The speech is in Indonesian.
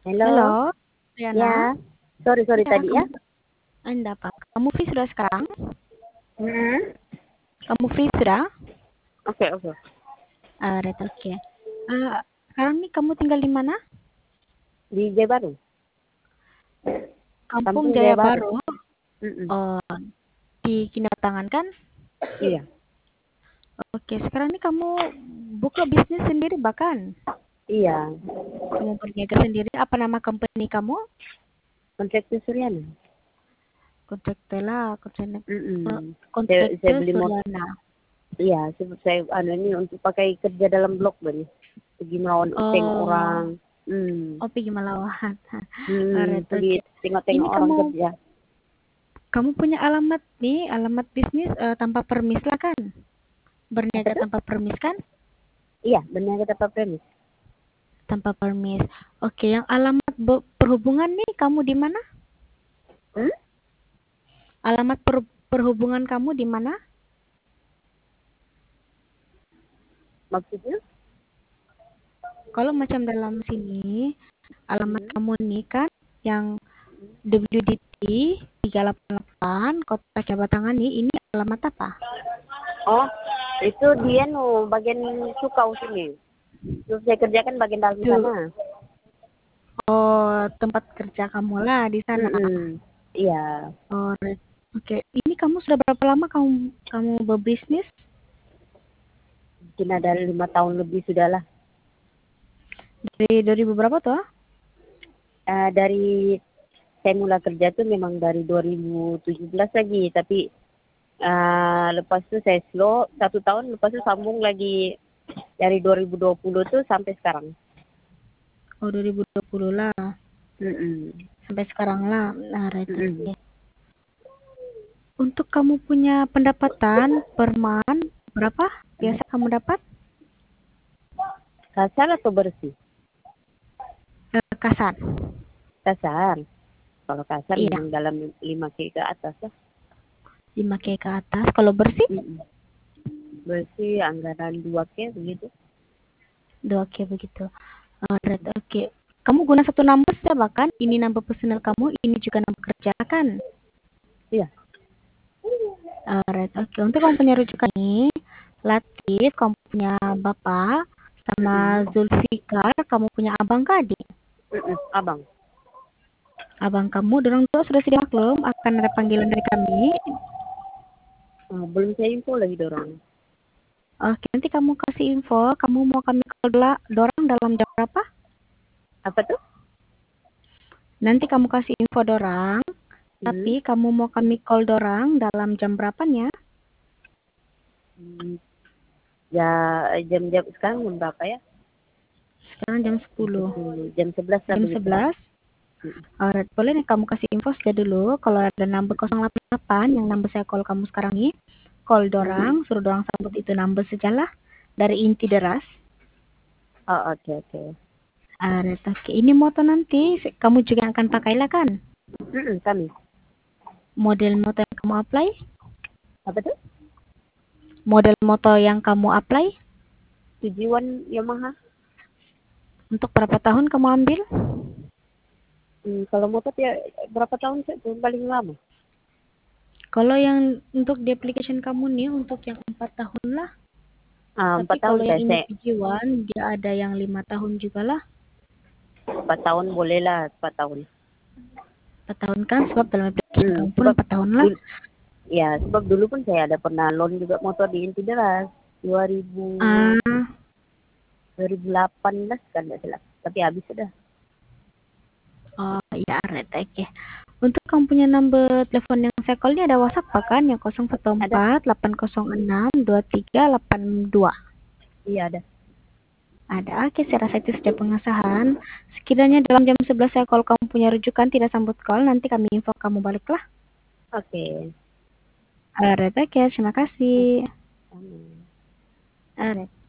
Halo, Halo, Riana. ya. Sorry Ya, tadi ya. Anda apa? Kamu free sudah sekarang? Hmm. Kamu free sudah? Oke. Right, oke. Sekarang nih kamu tinggal di mana? Di Jaya Baru, Kampung Kampung Jaya Jaya Baru. Baru. Mm-mm. Oh, di Kinatangan kan? Iya, Oke, sekarang nih kamu buka bisnis sendiri bahkan. iya. Kamu berniaga sendiri. Apa nama company kamu? Kontraktor Suryana. Mm-mm. Saya Kontraktor beli motor. Suryana. Iya, saya ini untuk pakai kerja dalam blok bani. Pergi melawan tengok Oh, orang. Hmm. oh pergi Malawan. Hmm. Alright, Pergi oke. Ini tengok-tengok orang kamu kerja. kamu punya alamat nih, alamat bisnis tanpa permis lah kan? Apa Berniaga tuh? tanpa permis kan? Iya, benar kata Pak Premis. Tanpa permis. Oke, yang alamat perhubungan nih kamu di mana? Hmm? Alamat perhubungan kamu di mana? Maksudnya? Kalau macam dalam sini, alamat Hmm. kamu nih kan yang WDT 388 Kota Jabatangan nih, ini alamat apa? Oh, itu dia bagian Sukau sini. Terus saya kerjakan bagian dalam Tuh, sana. oh tempat kerja kamu lah di sana. Mm-mm. Iya, Oh, right. Oke. Ini kamu sudah berapa lama kamu kamu berbisnis? mungkin ada 5 tahun lebih sudah lah. Dari beberapa tuh? Dari saya mulai kerja tuh memang dari 2017 lagi, tapi lepas itu saya slow 1 tahun, lepas itu sambung lagi dari 2020 tuh sampai sekarang. Oh, 2020 lah. Mm-mm. Sampai sekarang lah. Nah, right, Mm-mm. oke. Untuk kamu punya pendapatan per month berapa biasa kamu dapat? Kasar atau bersih? Kasar. Kasar. Kalau kasar Iya, memang dalam 5K ke atas lah. 5K ke atas. Kalau bersih Mm-mm. Bersih anggaran 2K begitu. 2K begitu. Right, oke. Kamu guna satu number saja bahkan ini number personal kamu, ini juga number kerja kan? Iya. Right, oke. Untuk kamu punya rujukan nih, Latif, kamu punya bapak, sama Mm-mm. Zulfikar, kamu punya abang ke adik? Mm-mm. Abang. Abang kamu, dorong tua sudah sedia maklum akan ada panggilan dari kami. Belum saya info lagi dorong. Oke, nanti kamu kasih info, kamu mau kami call dorang dalam jam berapa? Apa tuh? Nanti kamu kasih info dorang, Hmm. tapi kamu mau kami call dorang dalam jam berapanya? Hmm. Ya, jam-jam sekarang jam berapa ya? Sekarang jam 10. Jam 11 lah Jam begitu. 11. Mm. Alright, boleh nih kamu kasih info saja dulu. Kalau ada number 088 yang number saya call kamu sekarang ini, call dorang, Hmm. suruh dorang sambut itu number sajalah dari inti deras. Oh, oke. Alright, oke. Ini moto nanti kamu juga akan pakai lah kan? Kami. Model moto yang kamu apply? Apa tuh? Model moto yang kamu apply? Tujuan Yamaha. Untuk berapa tahun kamu ambil? Kalau motor ya berapa tahun sih? Paling lama. Kalau yang untuk di application kamu nih untuk yang 4 tahun lah. Tapi 4 tahun kalau yang ini saya. PG1 dia ada yang 5 tahun juga lah. 4 tahun boleh lah, 4 tahun. 4 tahun kan sebab dalam application kamu pun Sebab 4 tahun lah. dulu, ya sebab dulu pun saya ada pernah loan juga motor di Inti Deras 2000 Ah, 2018 kan nggak salah. Tapi habis sudah. oh iya, right, oke. Untuk kamu punya number telepon yang saya call ini ada WhatsApp kan yang Ada. 014 806 2382. Iya ada. Ada, oke, saya rasa itu sudah pengesahan. Sekiranya dalam jam 11 saya call kamu punya rujukan tidak sambut call, nanti kami info kamu baliklah. Oke. Alright, oke, terima kasih. Amin. Alright.